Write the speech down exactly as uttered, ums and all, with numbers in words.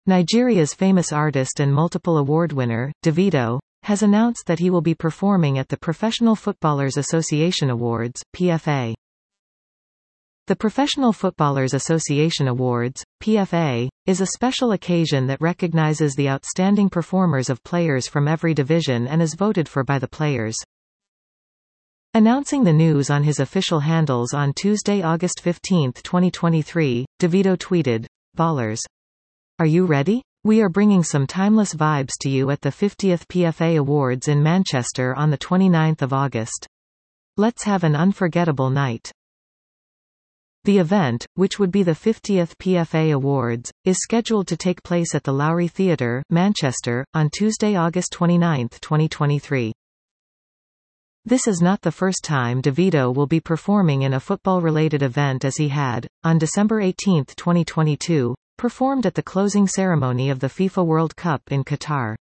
Nigeria's famous artist and multiple award winner, Davido, has announced that he will be performing at the Professional Footballers Association Awards, P F A. The Professional Footballers Association Awards, P F A, is a special occasion that recognizes the outstanding performers of players from every division and is voted for by the players. Announcing the news on his official handles on Tuesday, August fifteenth, twenty twenty-three, Davido tweeted, "Ballers. Are you ready? We are bringing some timeless vibes to you at the fiftieth P F A Awards in Manchester on the twenty-ninth of August. Let's have an unforgettable night." The event, which would be the fiftieth P F A Awards, is scheduled to take place at the Lowry Theatre, Manchester, on Tuesday, August twenty-ninth, twenty twenty-three. This is not the first time Davido will be performing in a football-related event, as he had, on December eighteenth, twenty twenty-two, performed at the closing ceremony of the FIFA World Cup in Qatar.